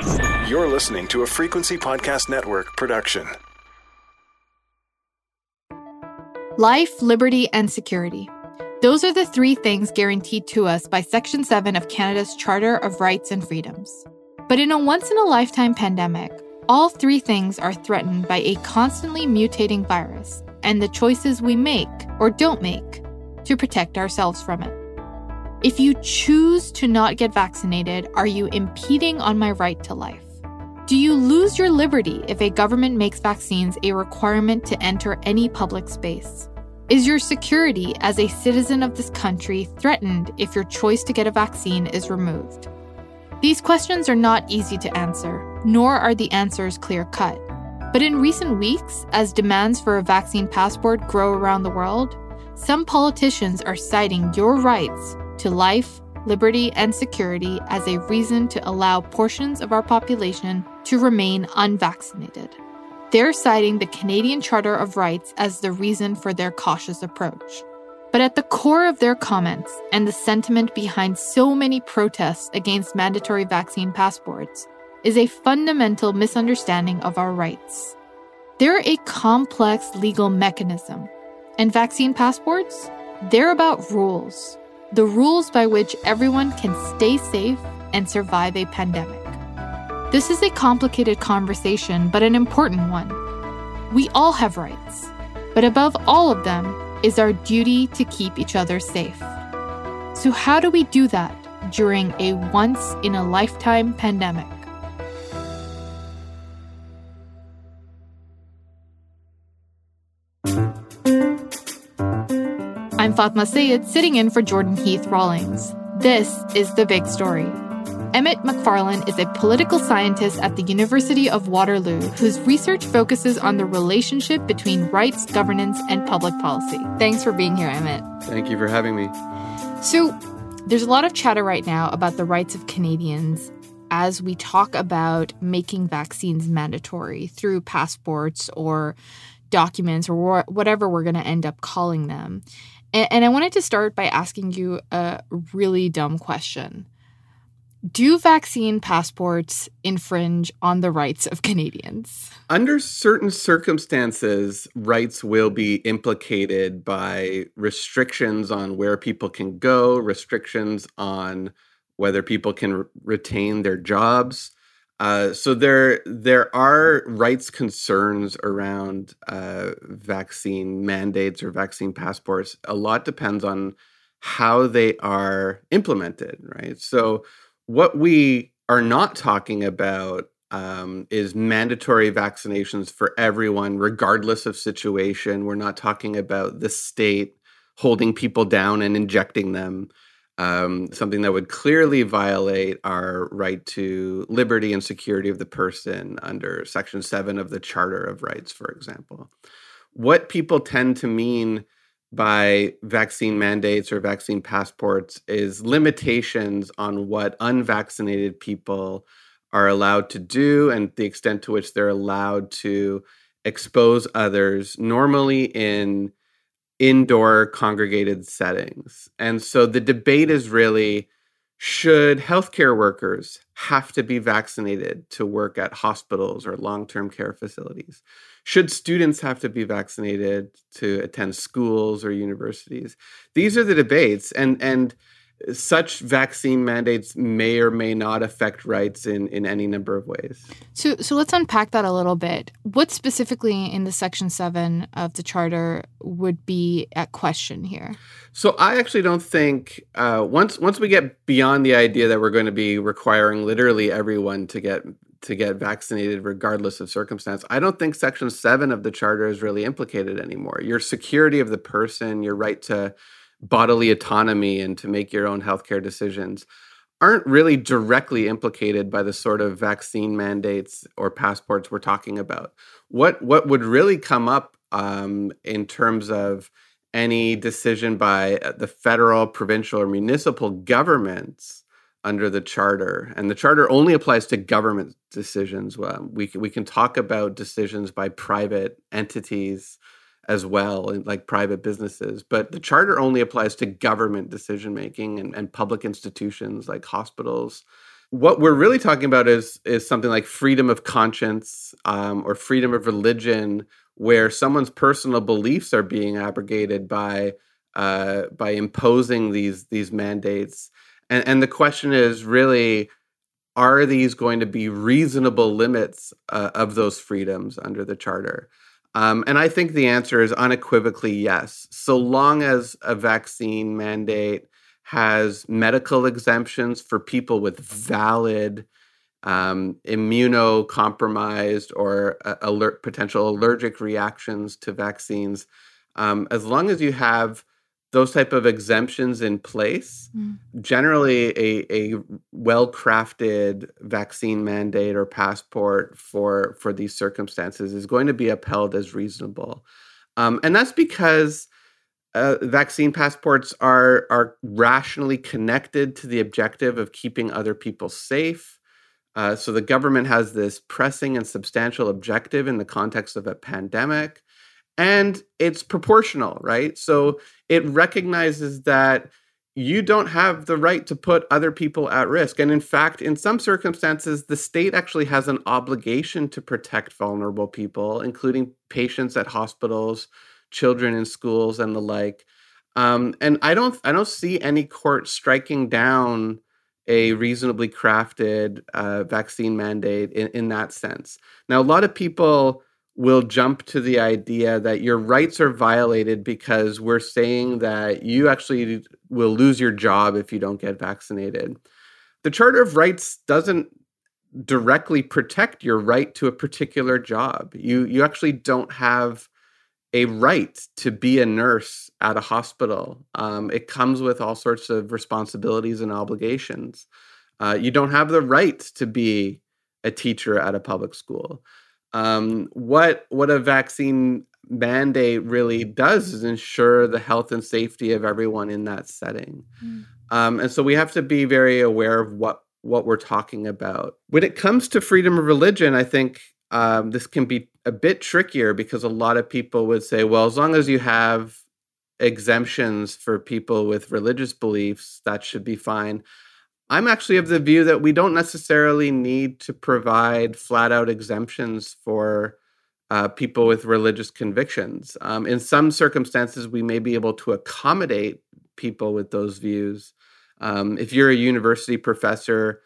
You're listening to a Frequency Podcast Network production. Life, liberty, and security. Those are the three things guaranteed to us by Section 7 of Canada's Charter of Rights and Freedoms. But in a once-in-a-lifetime pandemic, all three things are threatened by a constantly mutating virus and the choices we make or don't make to protect ourselves from it. If you choose to not get vaccinated, are you impeding on my right to life? Do you lose your liberty if a government makes vaccines a requirement to enter any public space? Is your security as a citizen of this country threatened if your choice to get a vaccine is removed? These questions are not easy to answer, nor are the answers clear-cut. But in recent weeks, as demands for a vaccine passport grow around the world, some politicians are citing your rights to life, liberty, and security as a reason to allow portions of our population to remain unvaccinated. They're citing the Canadian Charter of Rights as the reason for their cautious approach. But at the core of their comments and the sentiment behind so many protests against mandatory vaccine passports is a fundamental misunderstanding of our rights. They're a complex legal mechanism, and vaccine passports, they're about rules. The rules by which everyone can stay safe and survive a pandemic. This is a complicated conversation, but an important one. We all have rights, but above all of them is our duty to keep each other safe. So how do we do that during a once-in-a-lifetime pandemic? I'm Fatma Sayed, sitting in for Jordan Heath Rawlings. This is The Big Story. Emmett McFarlane is a political scientist at the University of Waterloo whose research focuses on the relationship between rights, governance, and public policy. Thanks for being here, Emmett. Thank you for having me. So, there's a lot of chatter right now about the rights of Canadians as we talk about making vaccines mandatory through passports or documents or whatever we're going to end up calling them. And I wanted to start by asking you a really dumb question. Do vaccine passports infringe on the rights of Canadians? Under certain circumstances, rights will be implicated by restrictions on where people can go, restrictions on whether people can retain their jobs. So there are rights concerns around vaccine mandates or vaccine passports. A lot depends on how they are implemented, right? So what we are not talking about is mandatory vaccinations for everyone, regardless of situation. We're not talking about the state holding people down and injecting them. Something that would clearly violate our right to liberty and security of the person under Section 7 of the Charter of Rights, for example. What people tend to mean by vaccine mandates or vaccine passports is limitations on what unvaccinated people are allowed to do and the extent to which they're allowed to expose others, normally in indoor congregated settings. And so the debate is really, should healthcare workers have to be vaccinated to work at hospitals or long-term care facilities? Should students have to be vaccinated to attend schools or universities? These are the debates, and such vaccine mandates may or may not affect rights in any number of ways. So let's unpack that a little bit. What specifically in the Section 7 of the Charter would be at question here? So I actually don't think, once we get beyond the idea that we're going to be requiring literally everyone to get vaccinated regardless of circumstance, I don't think Section 7 of the Charter is really implicated anymore. Your security of the person, your right to bodily autonomy and to make your own healthcare decisions aren't really directly implicated by the sort of vaccine mandates or passports we're talking about. What would really come up in terms of any decision by the federal, provincial, or municipal governments under the Charter, and the Charter only applies to government decisions. We can talk about decisions by private entities as well, like private businesses. But the Charter only applies to government decision-making and public institutions like hospitals. what we're really talking about is something like freedom of conscience, or freedom of religion, where someone's personal beliefs are being abrogated by imposing these mandates. And the question is really, are these going to be reasonable limits of those freedoms under the Charter? And I think the answer is unequivocally yes. So long as a vaccine mandate has medical exemptions for people with valid immunocompromised or potential allergic reactions to vaccines, as long as you have those type of exemptions in place, generally a well-crafted vaccine mandate or passport for these circumstances is going to be upheld as reasonable. And that's because vaccine passports are rationally connected to the objective of keeping other people safe. So the government has this pressing and substantial objective in the context of a pandemic, and it's proportional, right? So it recognizes that you don't have the right to put other people at risk. And in fact, in some circumstances, the state actually has an obligation to protect vulnerable people, including patients at hospitals, children in schools, and the like. And I don't see any court striking down a reasonably crafted vaccine mandate in that sense. Now, a lot of people will jump to the idea that your rights are violated because we're saying that you actually will lose your job if you don't get vaccinated. The Charter of Rights doesn't directly protect your right to a particular job. You actually don't have a right to be a nurse at a hospital. It comes with all sorts of responsibilities and obligations. You don't have the right to be a teacher at a public school. What a vaccine mandate really does is ensure the health and safety of everyone in that setting. And so we have to be very aware of what we're talking about. When it comes to freedom of religion, I think this can be a bit trickier because a lot of people would say, well, as long as you have exemptions for people with religious beliefs, that should be fine. I'm actually of the view that we don't necessarily need to provide flat out exemptions for people with religious convictions. In some circumstances, we may be able to accommodate people with those views. If you're a university professor,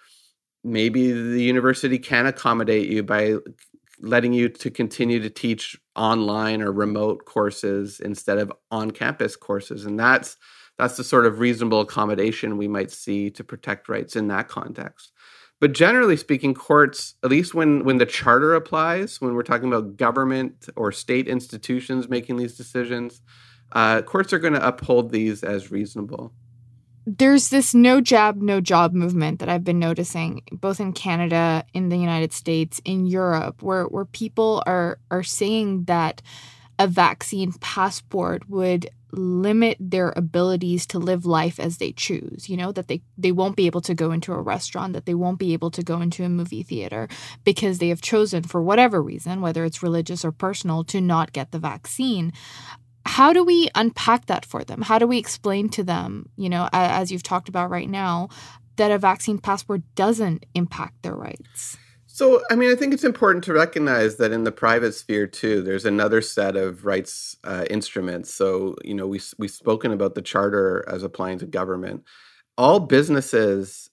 maybe the university can accommodate you by letting you to continue to teach online or remote courses instead of on-campus courses. And that's the sort of reasonable accommodation we might see to protect rights in that context. But generally speaking, courts, at least when the Charter applies, when we're talking about government or state institutions making these decisions, courts are going to uphold these as reasonable. There's this no jab, no job movement that I've been noticing both in Canada, in the United States, in Europe, where people are saying that a vaccine passport would limit their abilities to live life as they choose, that they won't be able to go into a restaurant, that they won't be able to go into a movie theater because they have chosen, for whatever reason, whether it's religious or personal, to not get the vaccine. How do we unpack that for them? How do we explain to them, as you've talked about right now, that a vaccine passport doesn't impact their rights? So, I mean, I think it's important to recognize that in the private sphere, too, there's another set of rights instruments. So, we've spoken about the Charter as applying to government. All businesses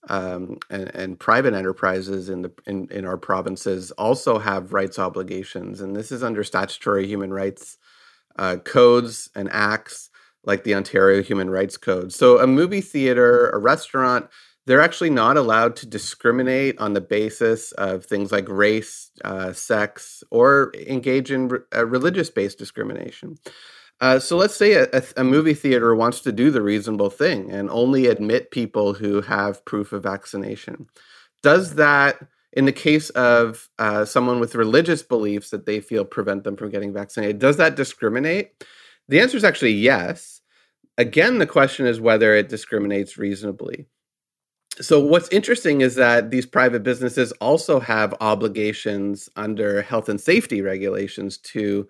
and private enterprises in our provinces also have rights obligations. And this is under statutory human rights codes and acts like the Ontario Human Rights Code. So a movie theater, a restaurant, they're actually not allowed to discriminate on the basis of things like race, sex, or engage in religious-based discrimination. So let's say a movie theater wants to do the reasonable thing and only admit people who have proof of vaccination. Does that, in the case of someone with religious beliefs that they feel prevent them from getting vaccinated, does that discriminate? The answer is actually yes. Again, the question is whether it discriminates reasonably. So what's interesting is that these private businesses also have obligations under health and safety regulations to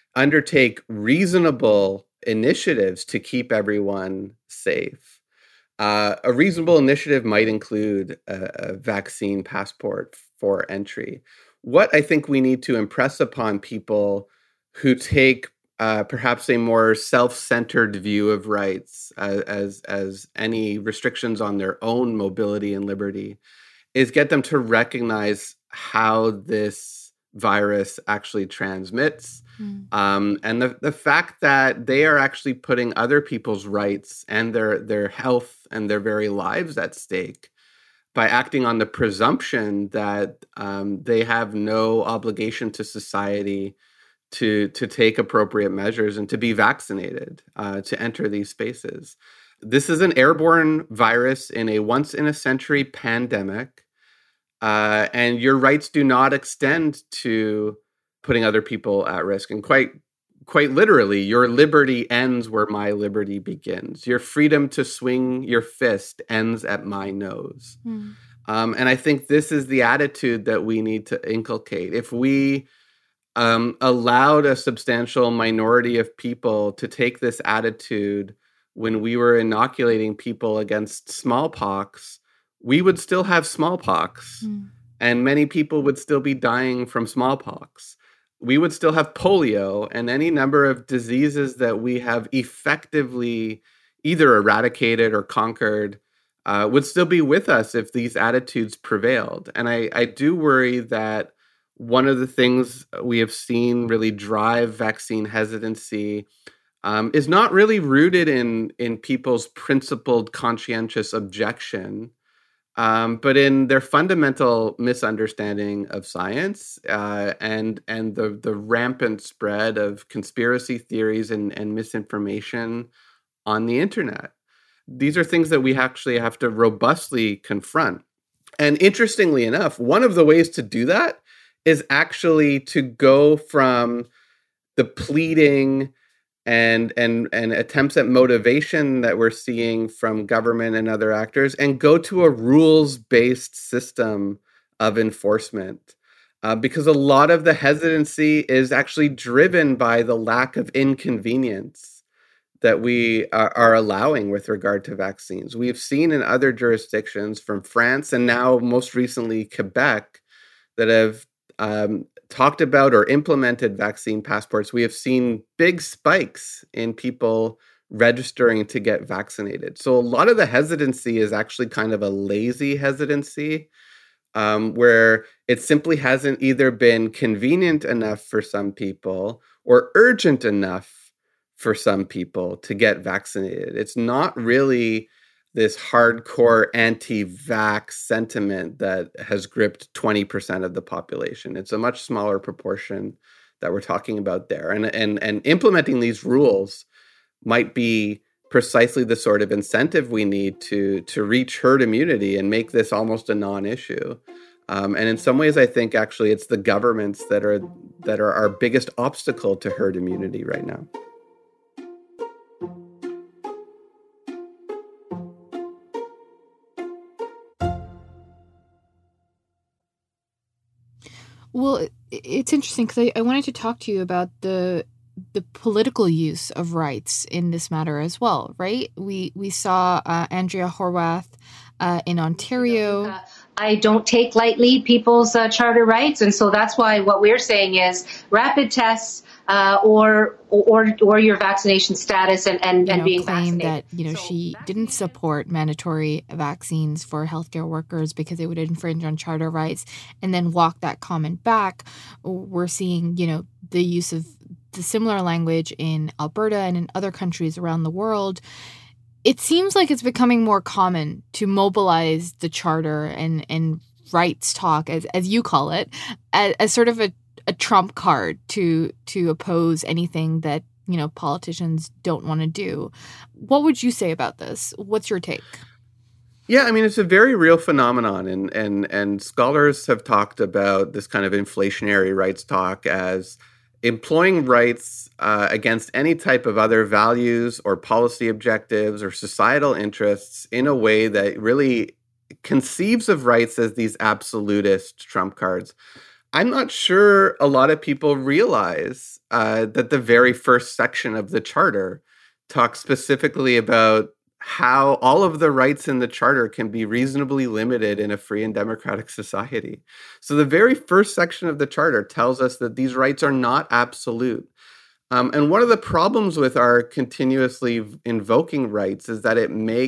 undertake reasonable initiatives to keep everyone safe. A reasonable initiative might include a vaccine passport for entry. What I think we need to impress upon people who take perhaps a more self-centered view of rights as any restrictions on their own mobility and liberty is get them to recognize how this virus actually transmits. And the fact that they are actually putting other people's rights and their health and their very lives at stake by acting on the presumption that they have no obligation to society to take appropriate measures and to be vaccinated to enter these spaces. This is an airborne virus in a once-in-a-century pandemic, and your rights do not extend to putting other people at risk. And quite literally, your liberty ends where my liberty begins. Your freedom to swing your fist ends at my nose. And I think this is the attitude that we need to inculcate. If we allowed a substantial minority of people to take this attitude when we were inoculating people against smallpox, we would still have smallpox, and many people would still be dying from smallpox. We would still have polio and any number of diseases that we have effectively either eradicated or conquered would still be with us if these attitudes prevailed. And I do worry that one of the things we have seen really drive vaccine hesitancy is not really rooted in people's principled conscientious objection, but in their fundamental misunderstanding of science and the rampant spread of conspiracy theories and misinformation on the internet. These are things that we actually have to robustly confront. And interestingly enough, one of the ways to do that is actually to go from the pleading and attempts at motivation that we're seeing from government and other actors and go to a rules-based system of enforcement. Because a lot of the hesitancy is actually driven by the lack of inconvenience that we are allowing with regard to vaccines. We've seen in other jurisdictions from France and now most recently Quebec that have talked about or implemented vaccine passports. We have seen big spikes in people registering to get vaccinated. So a lot of the hesitancy is actually kind of a lazy hesitancy, where it simply hasn't either been convenient enough for some people or urgent enough for some people to get vaccinated. It's not really this hardcore anti-vax sentiment that has gripped 20% of the population. It's a much smaller proportion that we're talking about there. And implementing these rules might be precisely the sort of incentive we need to reach herd immunity and make this almost a non-issue. And in some ways, I think actually it's the governments that are our biggest obstacle to herd immunity right now. Well, it's interesting because I wanted to talk to you about the political use of rights in this matter as well, right? We saw Andrea Horwath in Ontario. I don't take lightly people's charter rights, and so that's why what we're saying is rapid tests or your vaccination status and being claimed vaccinated. that she didn't support mandatory vaccines for healthcare workers because it would infringe on charter rights, and then walk that comment back. We're seeing the use of the similar language in Alberta and in other countries around the world. It seems like it's becoming more common to mobilize the charter and rights talk, as you call it, as sort of a trump card to oppose anything that politicians don't want to do. What would you say about this? What's your take? Yeah, I mean, it's a very real phenomenon, and scholars have talked about this kind of inflationary rights talk as employing rights against any type of other values or policy objectives or societal interests in a way that really conceives of rights as these absolutist trump cards. I'm not sure a lot of people realize that the very first section of the Charter talks specifically about how all of the rights in the charter can be reasonably limited in a free and democratic society. So the very first section of the charter tells us that these rights are not absolute. And one of the problems with our continuously invoking rights is that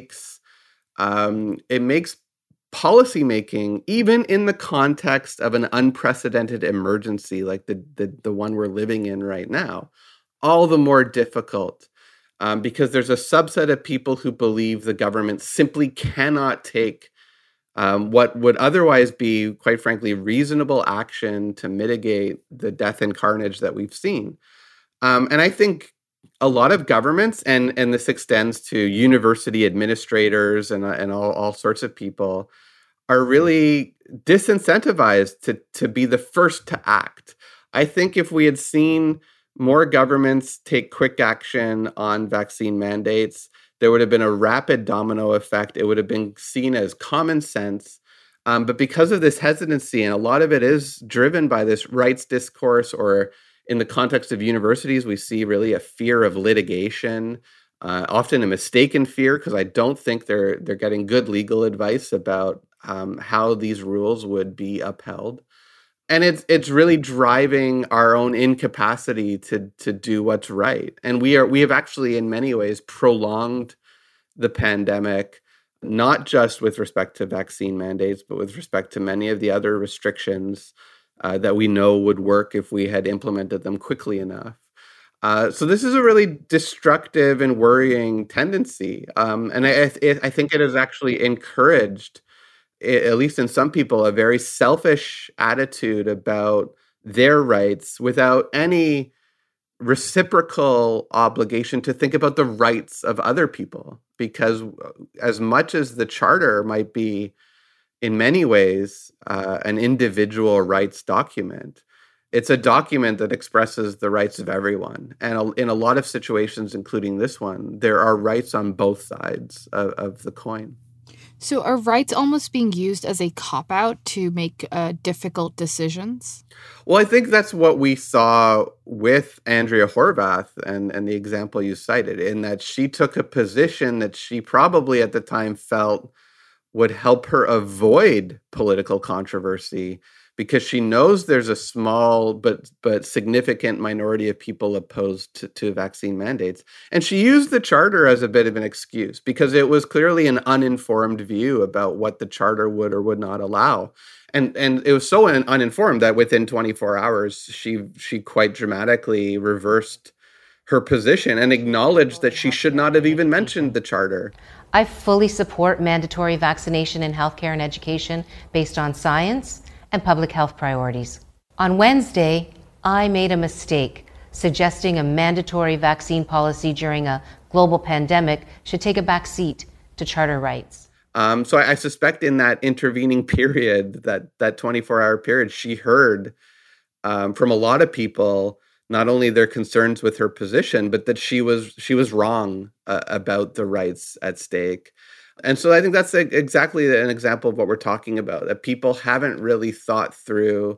it makes policymaking, even in the context of an unprecedented emergency like the one we're living in right now, all the more difficult. Because there's a subset of people who believe the government simply cannot take what would otherwise be, quite frankly, reasonable action to mitigate the death and carnage that we've seen. And I think a lot of governments, and this extends to university administrators and all sorts of people, are really disincentivized to be the first to act. I think if we had seen more governments take quick action on vaccine mandates, there would have been a rapid domino effect. It would have been seen as common sense. But because of this hesitancy, and a lot of it is driven by this rights discourse, or in the context of universities, we see really a fear of litigation, often a mistaken fear, because I don't think they're getting good legal advice about how these rules would be upheld. And it's really driving our own incapacity to do what's right. And we have actually, in many ways, prolonged the pandemic, not just with respect to vaccine mandates, but with respect to many of the other restrictions that we know would work if we had implemented them quickly enough. So this is a really destructive and worrying tendency. And I think it has actually encouraged, at least in some people, a very selfish attitude about their rights without any reciprocal obligation to think about the rights of other people. Because as much as the charter might be, in many ways, an individual rights document, it's a document that expresses the rights of everyone. And in a lot of situations, including this one, there are rights on both sides of the coin. So are rights almost being used as a cop-out to make difficult decisions? Well, I think that's what we saw with Andrea Horwath and the example you cited, in that she took a position that she probably at the time felt would help her avoid political controversy, because she knows there's a small but significant minority of people opposed to vaccine mandates. And she used the charter as a bit of an excuse, because it was clearly an uninformed view about what the charter would or would not allow. And it was so uninformed that within 24 hours, she quite dramatically reversed her position and acknowledged that she should not have even mentioned the charter. I fully support mandatory vaccination in healthcare and education based on science and public health priorities. On Wednesday, I made a mistake suggesting a mandatory vaccine policy during a global pandemic should take a back seat to charter rights. So I suspect in that intervening period, that 24-hour period, she heard from a lot of people not only their concerns with her position, but that she was wrong about the rights at stake. And so I think that's exactly an example of what we're talking about, that people haven't really thought through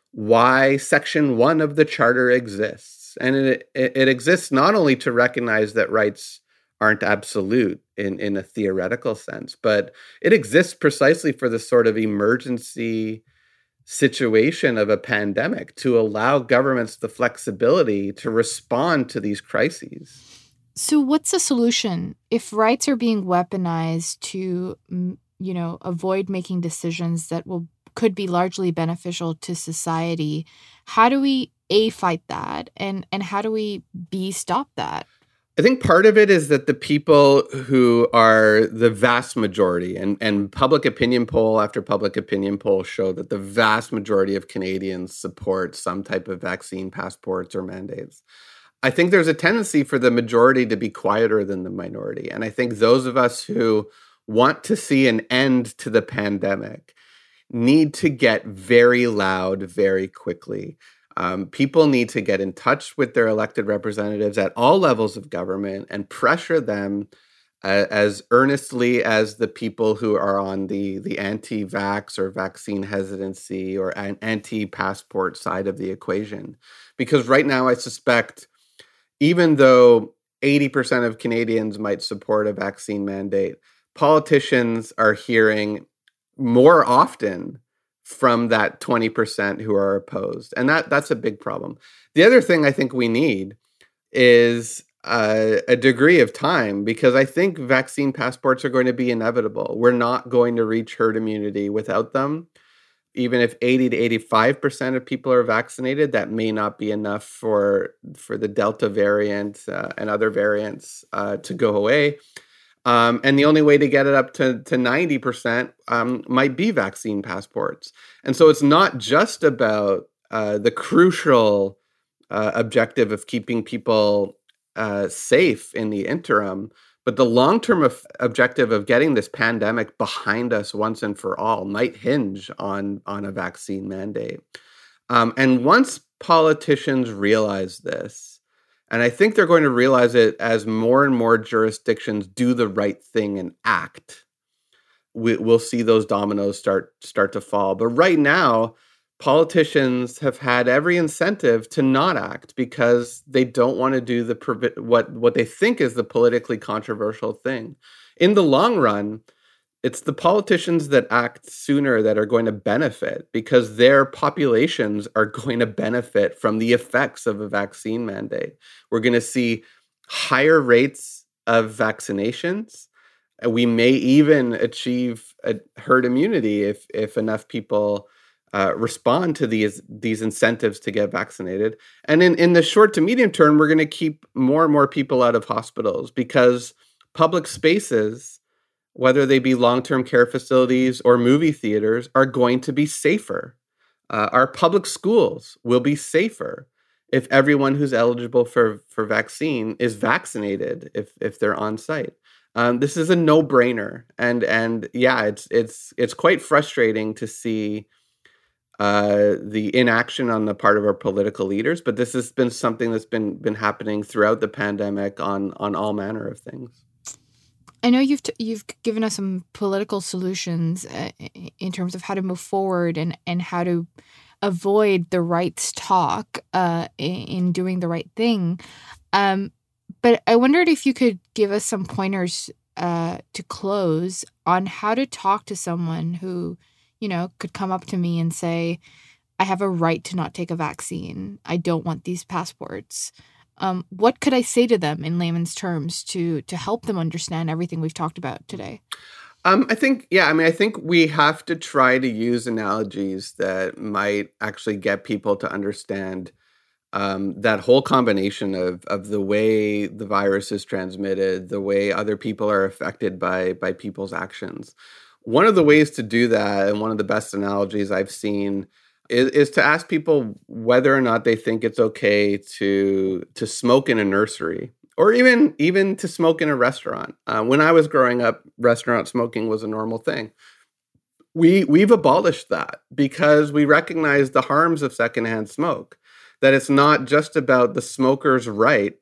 why Section 1 of the Charter exists. And it exists not only to recognize that rights aren't absolute in a theoretical sense, but it exists precisely for the sort of emergency situation of a pandemic, to allow governments the flexibility to respond to these crises. So what's the solution if rights are being weaponized to, avoid making decisions that could be largely beneficial to society? How do we fight that, and how do we stop that? I think part of it is that the people who are the vast majority, and public opinion poll after public opinion poll show that the vast majority of Canadians support some type of vaccine passports or mandates. I think there's a tendency for the majority to be quieter than the minority. And I think those of us who want to see an end to the pandemic need to get very loud very quickly. People need to get in touch with their elected representatives at all levels of government and pressure them as earnestly as the people who are on the anti-vax or vaccine hesitancy or anti-passport side of the equation. Because right now, I suspect, even though 80% of Canadians might support a vaccine mandate. Politicians are hearing more often from that 20% who are opposed. And that's a big problem. The other thing I think we need is a degree of time, because I think vaccine passports are going to be inevitable. We're not going to reach herd immunity without them. Even if 80 to 85% of people are vaccinated, that may not be enough for the Delta variant and other variants to go away. And the only way to get it up to 90% might be vaccine passports. And so it's not just about the crucial objective of keeping people safe in the interim, but the long-term objective of getting this pandemic behind us once and for all might hinge on a vaccine mandate. And once politicians realize this, and I think they're going to realize it as more and more jurisdictions do the right thing and act, we'll see those dominoes start to fall. But right now, politicians have had every incentive to not act because they don't want to do what they think is the politically controversial thing. In the long run, it's the politicians that act sooner that are going to benefit, because their populations are going to benefit from the effects of a vaccine mandate. We're going to see higher rates of vaccinations. We may even achieve a herd immunity if enough people respond to these incentives to get vaccinated. And in the short to medium term, we're going to keep more and more people out of hospitals, because public spaces, whether they be long-term care facilities or movie theaters, are going to be safer. Our public schools will be safer if everyone who's eligible for vaccine is vaccinated, if they're on site. This is a no-brainer, and yeah, it's quite frustrating to see the inaction on the part of our political leaders, but this has been something that's been happening throughout the pandemic on all manner of things. I know you've given us some political solutions in terms of how to move forward and how to avoid the rights talk in doing the right thing. But I wondered if you could give us some pointers to close on how to talk to someone who, could come up to me and say, I have a right to not take a vaccine. I don't want these passports. What could I say to them in layman's terms to help them understand everything we've talked about today? I think we have to try to use analogies that might actually get people to understand that whole combination of the way the virus is transmitted, the way other people are affected by people's actions. One of the ways to do that, and one of the best analogies I've seen, is to ask people whether or not they think it's okay to smoke in a nursery, or even to smoke in a restaurant. When I was growing up, restaurant smoking was a normal thing. We've abolished that because we recognize the harms of secondhand smoke, that it's not just about the smoker's right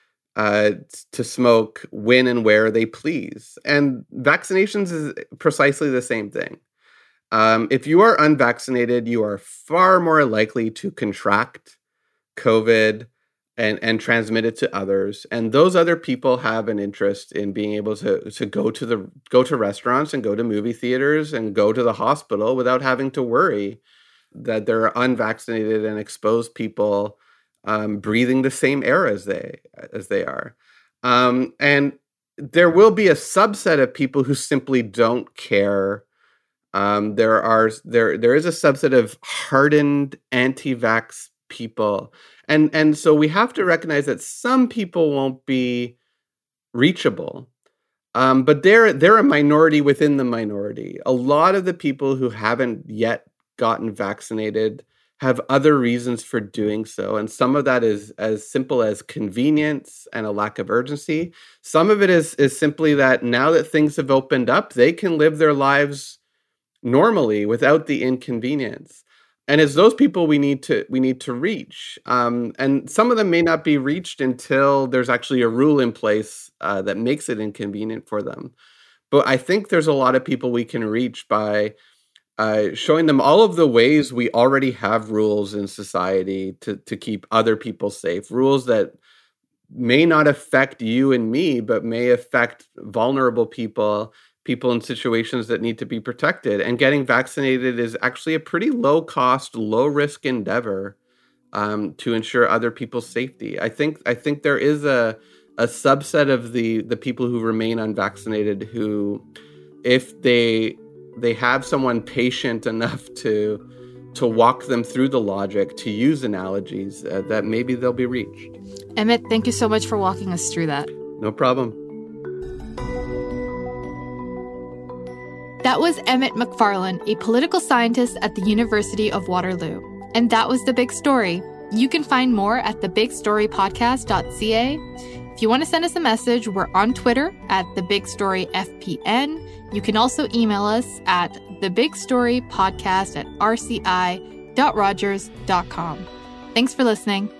to smoke when and where they please. And vaccinations is precisely the same thing. If you are unvaccinated, you are far more likely to contract COVID and transmit it to others. And those other people have an interest in being able to go to restaurants and go to movie theaters and go to the hospital without having to worry that there are unvaccinated and exposed people breathing the same air as they are. And there will be a subset of people who simply don't care. There is a subset of hardened anti-vax people. And so we have to recognize that some people won't be reachable. But they're a minority within the minority. A lot of the people who haven't yet gotten vaccinated have other reasons for doing so. And some of that is as simple as convenience and a lack of urgency. Some of it is simply that now that things have opened up, they can live their lives normally without the inconvenience. And it's those people we need to reach. And some of them may not be reached until there's actually a rule in place that makes it inconvenient for them. But I think there's a lot of people we can reach by showing them all of the ways we already have rules in society to keep other people safe, rules that may not affect you and me, but may affect vulnerable people in situations that need to be protected. And getting vaccinated is actually a pretty low cost, low risk endeavor to ensure other people's safety. I think there is a subset of the people who remain unvaccinated who, if they have someone patient enough to walk them through the logic, to use analogies, that maybe they'll be reached. Emmett, thank you so much for walking us through that. No problem. That was Emmett McFarlane, a political scientist at the University of Waterloo. And that was The Big Story. You can find more at thebigstorypodcast.ca. If you want to send us a message, we're on Twitter at TheBigStoryFPN. You can also email us at thebigstorypodcast@rci.rogers.com. Thanks for listening.